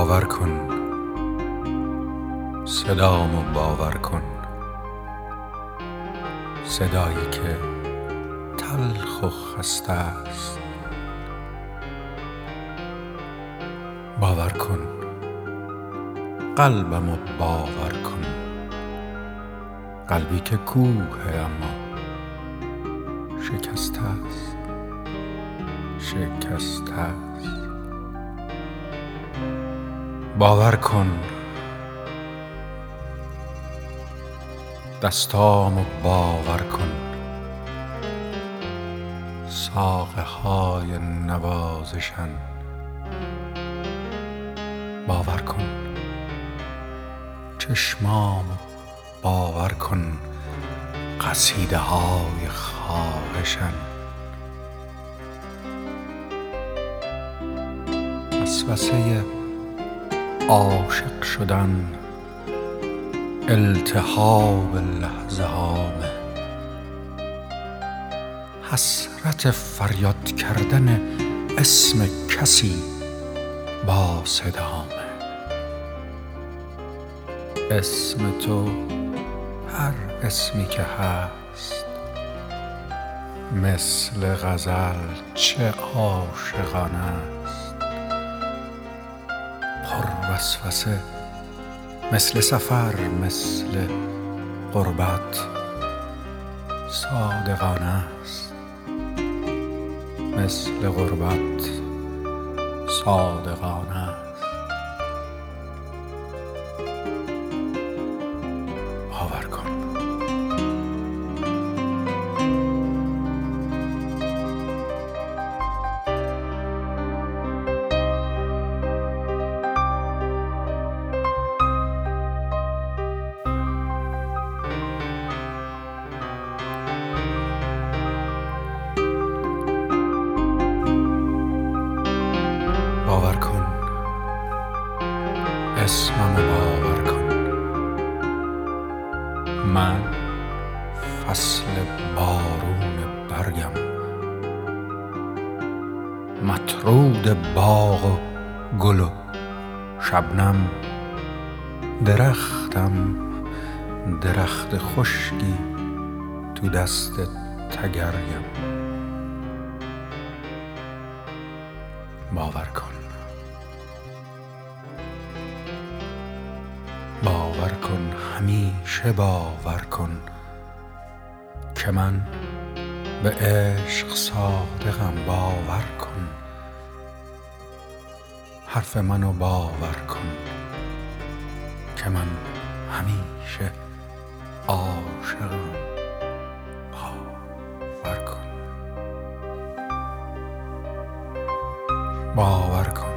باور کن، صدامو باور کن، صدایی که تلخ و خسته است. باور کن، قلبمو باور کن، قلبی که کوه اما شکسته است، شکسته است. باور کن، دستامو باور کن، ساقه های نوازشن. باور کن، چشمامو باور کن، قصیده های خواهشن. وسوسه عاشق شدن التهاب لحظه هامه، حسرت فریاد کردن اسم کسی با صدامه. اسم تو هر اسمی که هست مثل غزل چه عاشقانه است. پر وسوسه مثل سفر، مثل غربت صادقانه است، مثل غربت صادقانه است. باور کن. باور کن، اسممو باور کن، من فصل بارون برگم، مطرود باغ و گل و شبنم. درختم، درخت خشکی تو دست تگریم. باور کن، باور کن، همیشه باور کن که من به عشق صادقم. باور کن، حرف منو باور کن که من همیشه عاشقم. باور کن، باور کن.